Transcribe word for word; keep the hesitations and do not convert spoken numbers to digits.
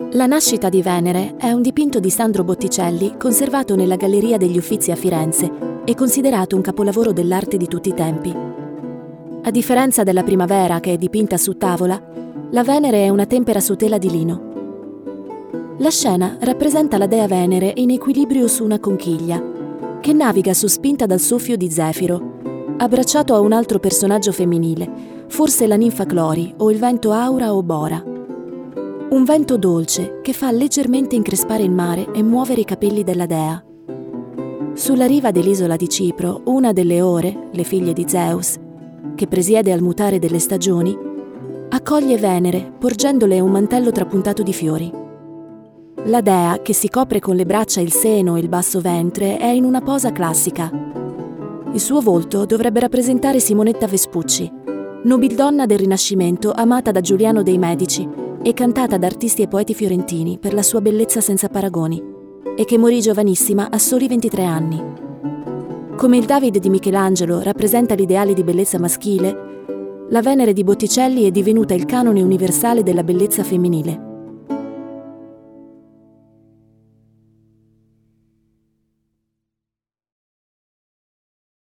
La nascita di Venere è un dipinto di Sandro Botticelli conservato nella Galleria degli Uffizi a Firenze e considerato un capolavoro dell'arte di tutti i tempi. A differenza della Primavera, che è dipinta su tavola, la Venere è una tempera su tela di lino. La scena rappresenta la dea Venere in equilibrio su una conchiglia, che naviga sospinta dal soffio di Zefiro, abbracciato a un altro personaggio femminile, forse la ninfa Clori o il vento Aura o Bora. Un vento dolce che fa leggermente increspare il mare e muovere i capelli della dea. Sulla riva dell'isola di Cipro, una delle Ore, le figlie di Zeus, che presiede al mutare delle stagioni, accoglie Venere porgendole un mantello trapuntato di fiori. La dea, che si copre con le braccia il seno e il basso ventre, è in una posa classica. Il suo volto dovrebbe rappresentare Simonetta Vespucci, nobildonna del Rinascimento amata da Giuliano dei Medici e cantata da artisti e poeti fiorentini per la sua bellezza senza paragoni, e che morì giovanissima a soli ventitré anni. Come il David di Michelangelo rappresenta l'ideale di bellezza maschile, la Venere di Botticelli è divenuta il canone universale della bellezza femminile.